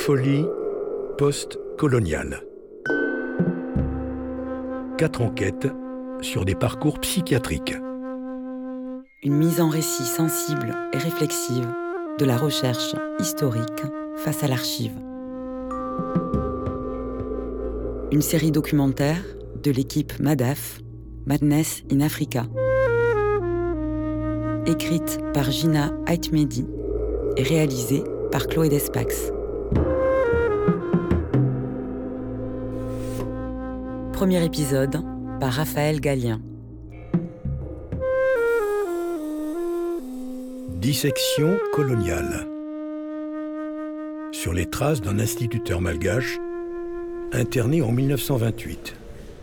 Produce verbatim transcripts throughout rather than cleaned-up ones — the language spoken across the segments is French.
Folie post-coloniale. Quatre enquêtes sur des parcours psychiatriques. Une mise en récit sensible et réflexive de la recherche historique face à l'archive. Une série documentaire de l'équipe MADAF, Madness in Africa. Écrite par Gina Aitmedi et réalisée par Chloé Despax. Premier épisode par Raphaël Gallien. Dissection coloniale. Sur les traces d'un instituteur malgache interné en mille neuf cent vingt-huit.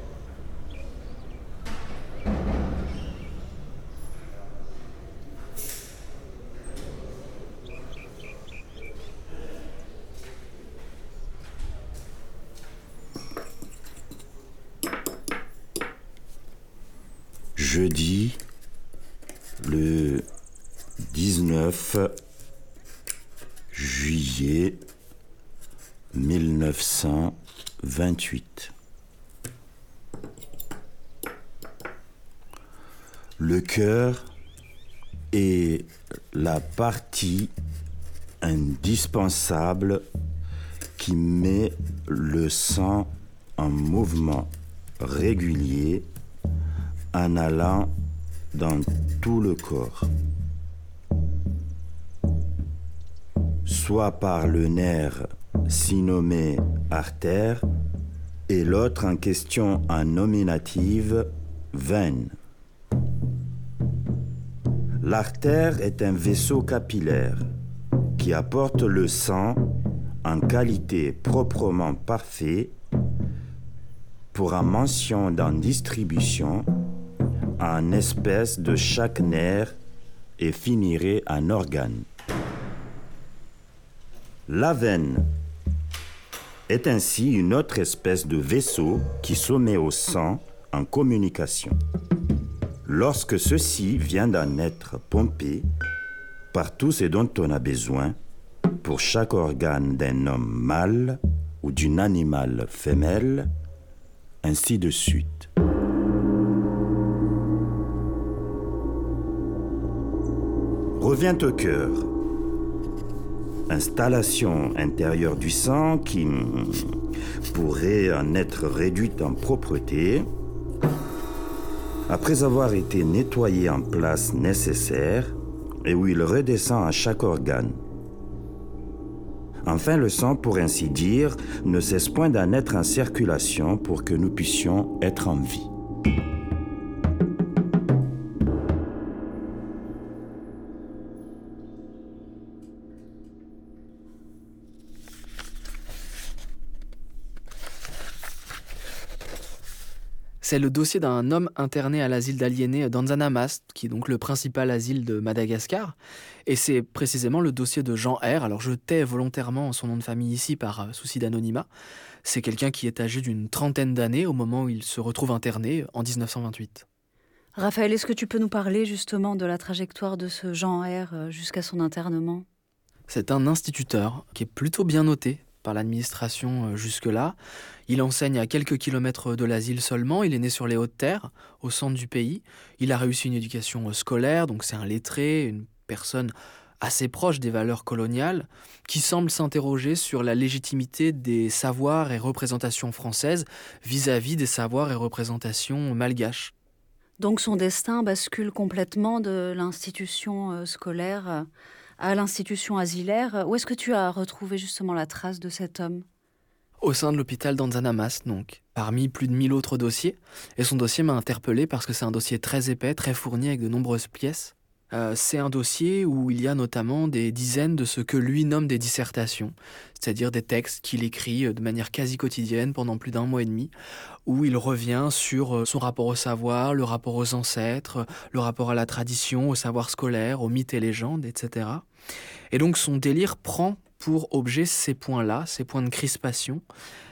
Jeudi, le dix-neuf juillet mille neuf cent vingt-huit. Le cœur est la partie indispensable qui met le sang en mouvement régulier en allant dans tout le corps, soit par le nerf si nommé artère et l'autre en question en nominative veine. L'artère est un vaisseau capillaire qui apporte le sang en qualité proprement parfait pour en mention dans distribution en espèce de chaque nerf et finirait en organe. La veine est ainsi une autre espèce de vaisseau qui se met au sang en communication. Lorsque ceci vient d'en être pompé par tout ce dont on a besoin pour chaque organe d'un homme mâle ou d'une animale femelle, ainsi de suite. Revient au cœur. Installation intérieure du sang qui pourrait en être réduite en propreté après avoir été nettoyé en place nécessaire et où il redescend à chaque organe. Enfin, le sang, pour ainsi dire, ne cesse point d'en être en circulation pour que nous puissions être en vie. C'est le dossier d'un homme interné à l'asile d'aliénés d'Anzanamas, qui est donc le principal asile de Madagascar. Et c'est précisément le dossier de Jean R. Alors je tais volontairement son nom de famille ici par souci d'anonymat. C'est quelqu'un qui est âgé d'une trentaine d'années au moment où il se retrouve interné en dix-neuf cent vingt-huit. Raphaël, est-ce que tu peux nous parler justement de la trajectoire de ce Jean R jusqu'à son internement ? C'est un instituteur qui est plutôt bien noté par l'administration jusque-là. Il enseigne à quelques kilomètres de l'asile seulement. Il est né sur les Hautes-Terres, au centre du pays. Il a réussi une éducation scolaire, donc c'est un lettré, une personne assez proche des valeurs coloniales, qui semble s'interroger sur la légitimité des savoirs et représentations françaises vis-à-vis des savoirs et représentations malgaches. Donc son destin bascule complètement de l'institution scolaire à l'institution asilaire. Où est-ce que tu as retrouvé justement la trace de cet homme ? Au sein de l'hôpital d'Anzanamas, donc, parmi plus de mille autres dossiers. Et son dossier m'a interpellé parce que c'est un dossier très épais, très fourni avec de nombreuses pièces. Euh, c'est un dossier où il y a notamment des dizaines de ce que lui nomme des dissertations, c'est-à-dire des textes qu'il écrit de manière quasi quotidienne pendant plus d'un mois et demi, où il revient sur son rapport au savoir, le rapport aux ancêtres, le rapport à la tradition, au savoir scolaire, aux mythes et légendes, et cetera. Et donc son délire prend pour objet ces points-là, ces points de crispation,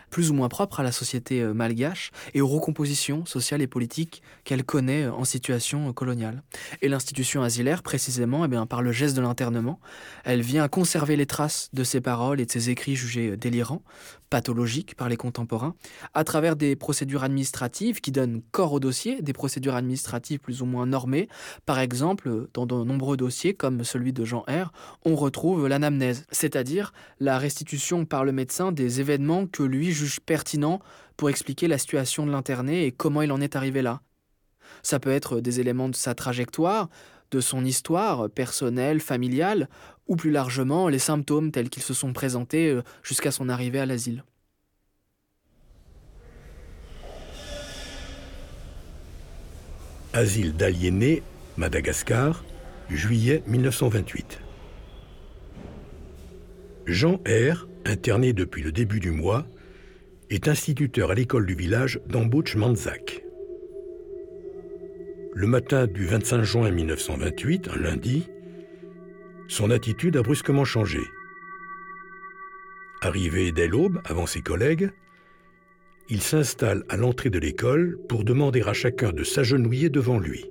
plus ou moins propre à la société malgache et aux recompositions sociales et politiques qu'elle connaît en situation coloniale. Et l'institution asilaire, précisément, eh bien, par le geste de l'internement, elle vient conserver les traces de ses paroles et de ses écrits jugés délirants, pathologiques par les contemporains, à travers des procédures administratives qui donnent corps au dossier, des procédures administratives plus ou moins normées. Par exemple, dans de nombreux dossiers, comme celui de Jean R, on retrouve l'anamnèse, c'est-à-dire la restitution par le médecin des événements que lui juge pertinents pour expliquer la situation de l'interné et comment il en est arrivé là. Ça peut être des éléments de sa trajectoire, de son histoire personnelle, familiale, ou plus largement les symptômes tels qu'ils se sont présentés jusqu'à son arrivée à l'asile. Asile d'aliénés, Madagascar, juillet mille neuf cent vingt-huit. Jean R, interné depuis le début du mois, est instituteur à l'école du village d'Ambouch Manzak. Le matin du vingt-cinq juin mille neuf cent vingt-huit, un lundi, son attitude a brusquement changé. Arrivé dès l'aube, avant ses collègues, il s'installe à l'entrée de l'école pour demander à chacun de s'agenouiller devant lui.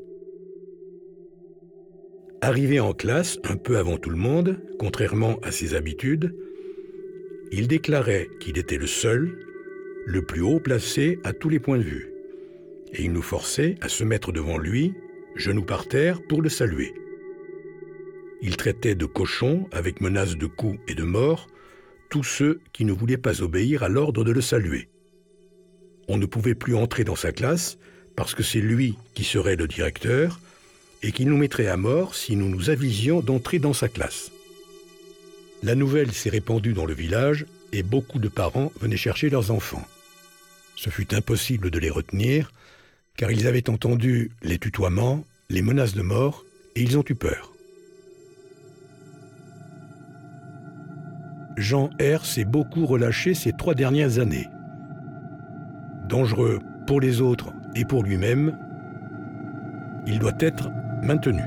Arrivé en classe un peu avant tout le monde, contrairement à ses habitudes, il déclarait qu'il était le seul, le plus haut placé à tous les points de vue, et il nous forçait à se mettre devant lui, genoux par terre, pour le saluer. Il traitait de cochons, avec menace de coups et de mort, tous ceux qui ne voulaient pas obéir à l'ordre de le saluer. On ne pouvait plus entrer dans sa classe parce que c'est lui qui serait le directeur et qui nous mettrait à mort si nous nous avisions d'entrer dans sa classe. La nouvelle s'est répandue dans le village et beaucoup de parents venaient chercher leurs enfants. Ce fut impossible de les retenir car ils avaient entendu les tutoiements, les menaces de mort et ils ont eu peur. Jean R s'est beaucoup relâché ces trois dernières années. Dangereux pour les autres et pour lui-même, il doit être maintenu.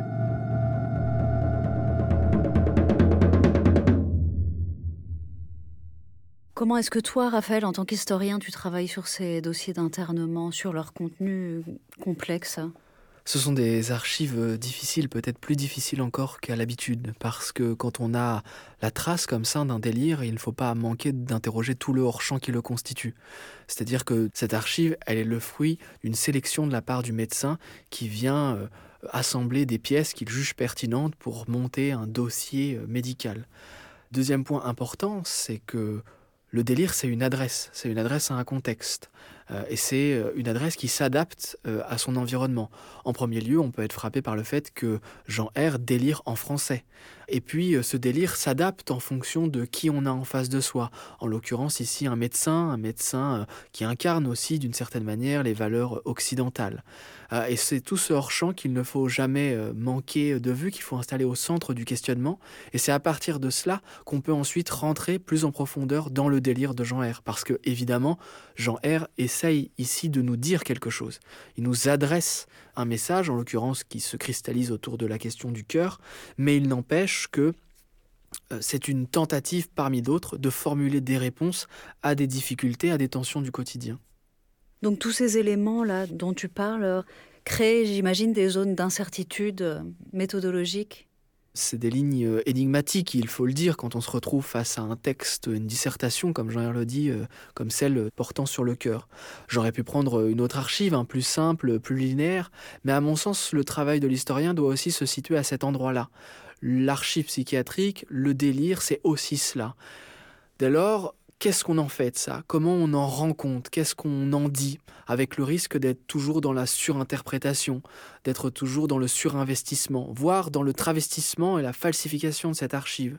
Comment est-ce que toi, Raphaël, en tant qu'historien, tu travailles sur ces dossiers d'internement, sur leur contenu complexe ? Ce sont des archives difficiles, peut-être plus difficiles encore qu'à l'habitude, parce que quand on a la trace comme ça d'un délire, il ne faut pas manquer d'interroger tout le hors-champ qui le constitue. C'est-à-dire que cette archive, elle est le fruit d'une sélection de la part du médecin qui vient euh, assembler des pièces qu'il juge pertinentes pour monter un dossier médical. Deuxième point important, c'est que le délire, c'est une adresse, c'est une adresse à un contexte. Euh, et c'est euh, une adresse qui s'adapte euh, à son environnement. En premier lieu, on peut être frappé par le fait que Jean R délire en français. Et puis, euh, ce délire s'adapte en fonction de qui on a en face de soi. En l'occurrence, ici, un médecin, un médecin euh, qui incarne aussi, d'une certaine manière, les valeurs occidentales. Euh, et c'est tout ce hors-champ qu'il ne faut jamais euh, manquer de vue, qu'il faut installer au centre du questionnement. Et c'est à partir de cela qu'on peut ensuite rentrer plus en profondeur dans le délire de Jean R. Parce que, évidemment, Jean R essaye ici de nous dire quelque chose. Il nous adresse un message, en l'occurrence qui se cristallise autour de la question du cœur, mais il n'empêche que euh, c'est une tentative parmi d'autres de formuler des réponses à des difficultés, à des tensions du quotidien. Donc tous ces éléments-là dont tu parles créent, j'imagine, des zones d'incertitude méthodologique. C'est des lignes énigmatiques, il faut le dire, quand on se retrouve face à un texte, une dissertation, comme Jean R le dit, euh, comme celle portant sur le cœur. J'aurais pu prendre une autre archive, hein, plus simple, plus linéaire, mais à mon sens, le travail de l'historien doit aussi se situer à cet endroit-là. L'archive psychiatrique, le délire, c'est aussi cela. Dès lors, qu'est-ce qu'on en fait de ça ? Comment on en rend compte ? Qu'est-ce qu'on en dit ? Avec le risque d'être toujours dans la surinterprétation, d'être toujours dans le surinvestissement, voire dans le travestissement et la falsification de cette archive.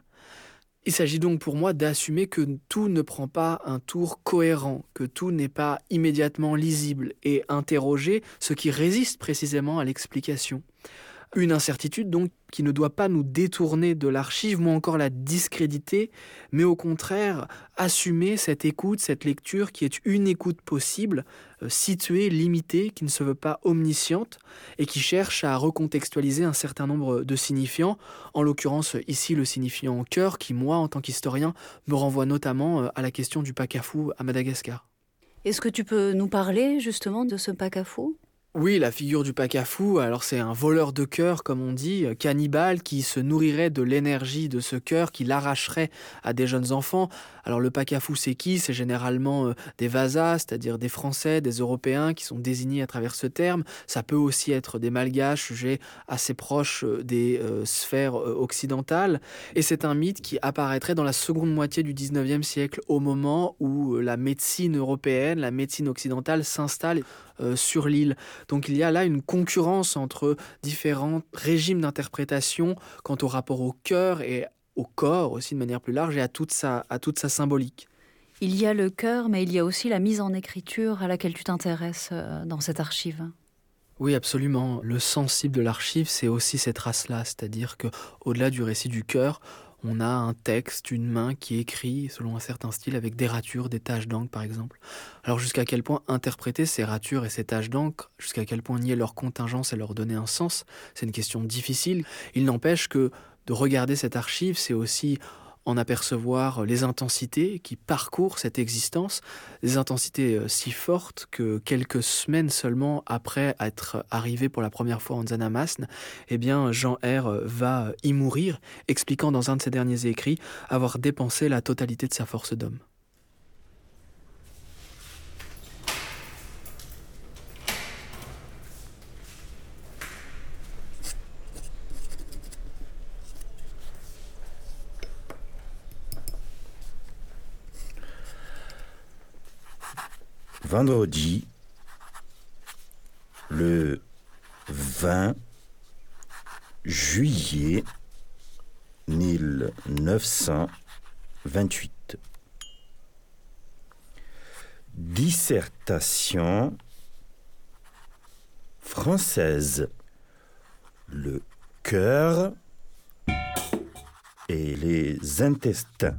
Il s'agit donc pour moi d'assumer que tout ne prend pas un tour cohérent, que tout n'est pas immédiatement lisible, et interroger ce qui résiste précisément à l'explication. Une incertitude donc qui ne doit pas nous détourner de l'archive, ou encore la discréditer, mais au contraire assumer cette écoute, cette lecture qui est une écoute possible, euh, située, limitée, qui ne se veut pas omnisciente et qui cherche à recontextualiser un certain nombre de signifiants, en l'occurrence ici le signifiant cœur qui, moi, en tant qu'historien, me renvoie notamment à la question du pakafou à Madagascar. Est-ce que tu peux nous parler justement de ce pakafou ? Oui, la figure du pakafou, alors c'est un voleur de cœur, comme on dit, cannibale, qui se nourrirait de l'énergie de ce cœur, qui l'arracherait à des jeunes enfants. Alors le pakafou, c'est qui ? C'est généralement euh, des Vasas, c'est-à-dire des Français, des Européens qui sont désignés à travers ce terme. Ça peut aussi être des Malgaches, sujets assez proches des euh, sphères euh, occidentales. Et c'est un mythe qui apparaîtrait dans la seconde moitié du dix-neuvième siècle, au moment où la médecine européenne, la médecine occidentale s'installe euh, sur l'île. Donc il y a là une concurrence entre différents régimes d'interprétation quant au rapport au cœur et au corps aussi de manière plus large et à toute sa, à toute sa symbolique. Il y a le cœur, mais il y a aussi la mise en écriture à laquelle tu t'intéresses dans cette archive. Oui, absolument. Le sensible de l'archive, c'est aussi ces traces-là, c'est-à-dire qu'au-delà du récit du cœur, on a un texte, une main qui écrit selon un certain style avec des ratures, des taches d'encre par exemple. Alors jusqu'à quel point interpréter ces ratures et ces taches d'encre, jusqu'à quel point nier leur contingence et leur donner un sens, c'est une question difficile. Il n'empêche que de regarder cette archive, c'est aussi en apercevoir les intensités qui parcourent cette existence, des intensités si fortes que quelques semaines seulement après être arrivé pour la première fois en Nzanamasne, eh bien Jean R va y mourir, expliquant dans un de ses derniers écrits avoir dépensé la totalité de sa force d'homme. Vendredi, le vingt juillet mille neuf cent vingt-huit. Dissertation française. Le cœur et les intestins.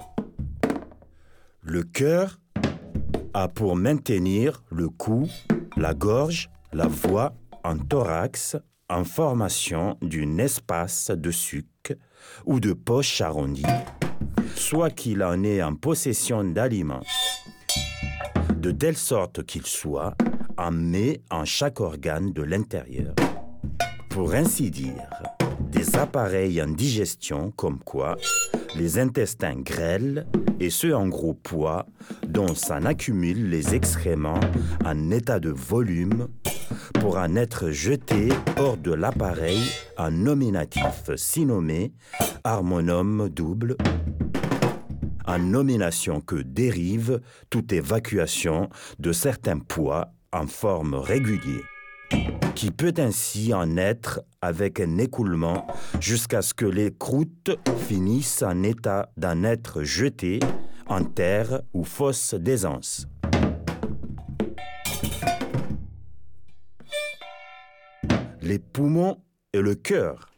Le cœur a pour maintenir le cou, la gorge, la voix en thorax en formation d'un espace de suc ou de poche arrondie, soit qu'il en ait en possession d'aliments, de telle sorte qu'il soit en met en chaque organe de l'intérieur. Pour ainsi dire, des appareils en digestion comme quoi les intestins grêles et ceux en gros poids dont s'en accumulent les excréments en état de volume pour en être jetés hors de l'appareil en nominatif si nommé harmonome double, en nomination que dérive toute évacuation de certains poids en forme régulière, qui peut ainsi en être avec un écoulement jusqu'à ce que les croûtes finissent en état d'en être jetées en terre ou fosse d'aisance. Les poumons et le cœur.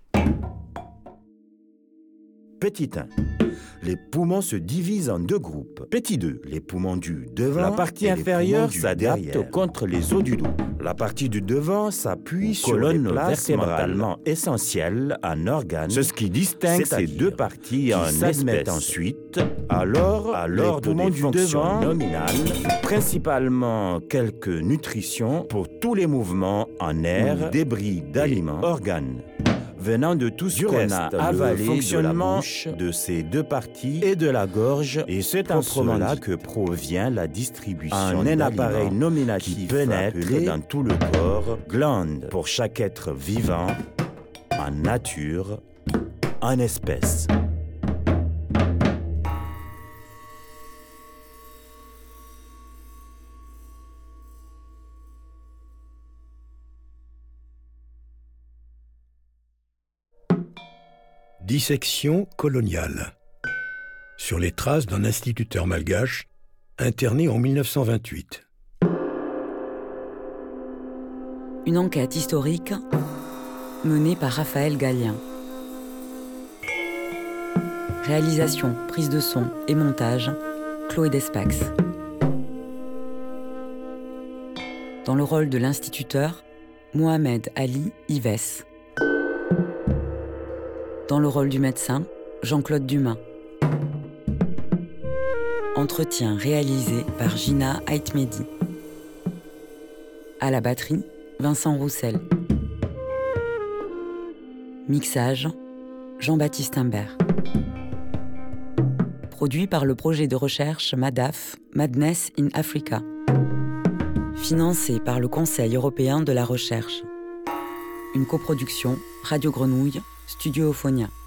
Petit un. Les poumons se divisent en deux groupes. Petit deux, les poumons du devant. La partie inférieure s'adapte contre les os du dos. La partie du devant s'appuie sur les places vertébralement essentielles en organes. C'est ce qui distingue ces deux parties en s'admettent ensuite, alors, alors les poumons du devant nominales, principalement quelques nutritions pour tous les mouvements en air, débris d'aliments, organes. Venant de tout ce qu'on a avalé, le fonctionnement de, la bouche, de ces deux parties et de la gorge, et c'est en cela que provient la distribution en un appareil nominatif qui pénètre dans tout le corps, glande pour chaque être vivant, en nature, en espèce. Dissection coloniale. Sur les traces d'un instituteur malgache interné en mille neuf cent vingt-huit. Une enquête historique menée par Raphaël Gallien. Réalisation, prise de son et montage, Chloé Despax. Dans le rôle de l'instituteur, Mohamed Ali Ives. Dans le rôle du médecin, Jean-Claude Dumas. Entretien réalisé par Gina Aitmedi. À la batterie, Vincent Roussel. Mixage, Jean-Baptiste Imbert. Produit par le projet de recherche MADAF, Madness in Africa. Financé par le Conseil européen de la recherche. Une coproduction Radio Grenouille, Studio Euphonia.